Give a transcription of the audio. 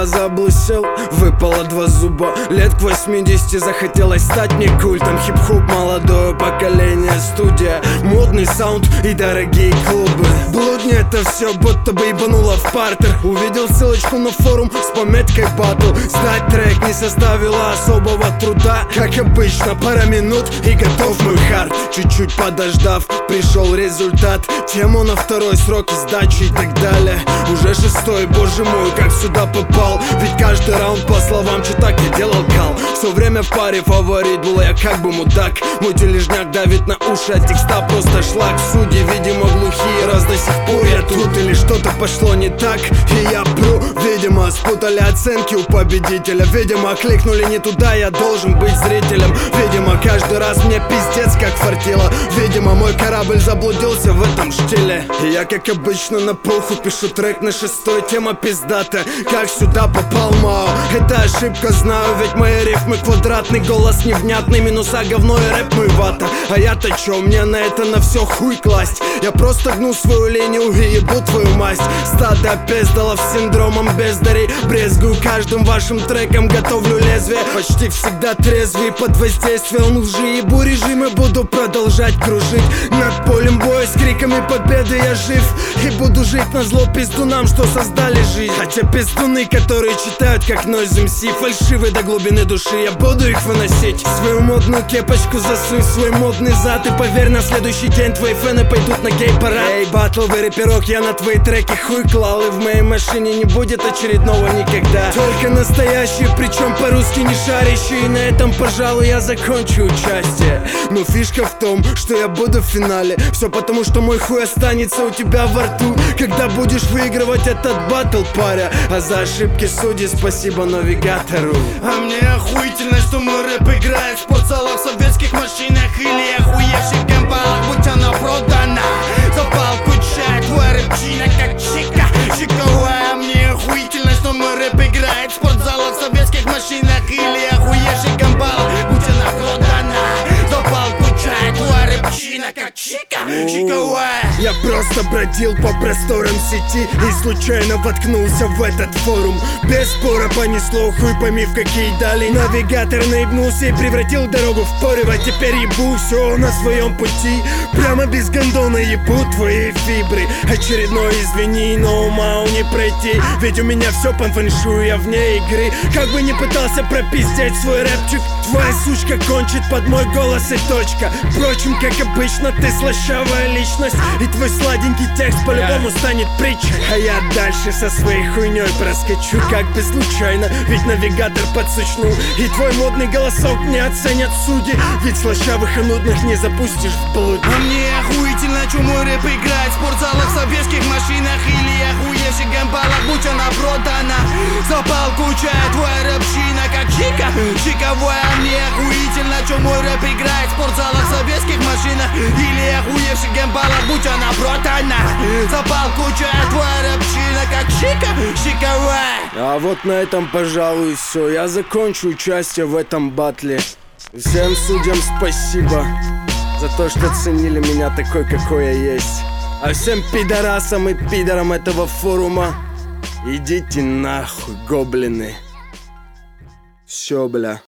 глаза облысел, выпало 2 зуба. Лет к 80 захотелось стать мне культом. Хип-хоп, молодое поколение, студия, модный саунд и дорогие клубы. Блудни это все будто бы ебануло в партер. Увидел ссылочку на форум с пометкой батл. Сдать трек не составило особого труда. Как обычно, пара минут и готов мой хард. Чуть-чуть подождав, пришел результат. Тему на 2-й срок и сдачи и так далее. Уже 6-й, боже мой, как сюда попал. Ведь каждый раунд по словам, что так я делал кал. Все время в паре фаворит был я как бы мудак. Мой тележняк давит на уши, а текста просто шлак. Судьи, видимо, глухие, раз до сих пор я тут. Или что-то пошло не так, и я пру. Видимо, спутали оценки у победителя. Видимо, кликнули не туда, я должен быть зрителем. Видимо, каждый раз мне пиздец как фартило. Видимо, мой корабль заблудился в этом штиле. И я, как обычно, на пуху пишу трек на 6-й, тема пиздата. Как сюда попал Мао? Это ошибка, знаю, ведь мои рифмы квадратный, голос невнятный, минуса говно и рэп мой вата. А я-то чё, мне на это на все хуй класть. Я просто гну свою линию и ебу твою масть. Стадо пиздалов с синдромом бездарей. Брезгую каждым вашим треком, готовлю лезвие. Почти всегда трезвый, под воздействием лжи. Ебу режимы, буду продолжать кружить над полем боя с криками победы. Я жив и буду жить назло пиздунам, что создали жизнь. Хотя пиздуны, которые читают как Noise MC, фальшивы до глубины души, я буду их выносить. Свою модную кепочку засуй, свой модный зад. И поверь, на следующий день твои фэны пойдут на гей-парад. Эй, батловый рэперок, я на твои треки хуй клал. И в моей машине не будет очередного никогда. Только настоящие, причем по-русски не шарящие. И на этом, пожалуй, я закончу участие. Но фишка в том, что я буду в финале. Все потому, что мой хуй останется у тебя во рту, когда будешь выигрывать этот батл, паря. А за ошибки судей спасибо навигатору. А мне охуительно, что мой рэп играет в спортзалах, в советских машинах или охуевших гэмбалах, будь она продана. За палку чай, твой рэпчина как чика, чиковая. Мне охуительно, что мой рэп играет в спортзалах, в советских машинах или охуевших гэмбалах, будь она продана. За палку чай, твой рэпчина как чика, чиковая. Я просто бродил по просторам сети и случайно воткнулся в этот форум. Без спора понесло, хуй пойми в какие дали. Навигатор наебнулся и превратил дорогу в порево. Теперь ебу все на своем пути, прямо без гондона ебу твои фибры. Очередной извини, но Мао не пройти, ведь у меня все по фэншую, я вне игры. Как бы не пытался пропиздеть свой рэпчик, твоя сучка кончит под мой голос и точка. Впрочем, как обычно, ты слащавая личность, и твой сладенький текст по-любому станет притчей. А я дальше со своей хуйней проскочу, как бы случайно, ведь навигатор подсучнул. И твой модный голосок не оценят судьи, ведь слащавых и нудных не запустишь в блуд. А мне охуительно, что мой рэп играет в спортзалах, в советских машинах или охуевших гэмбалах, будь она продана. За палку чая, твоя рэпчина как чика, чиковая. Мне охуительно, что мой рэп играет в спортзалах, в советских машинах или охуевших гэмбалах, будь она продана. За палку чая, твоя рэпчина как чика, чиковая. А вот на этом, пожалуй, все. Я закончу участие в этом батле. Всем судьям спасибо за то, что ценили меня такой, какой я есть. А всем пидорасам и пидорам этого форума, идите нахуй, гоблины. Все, бля.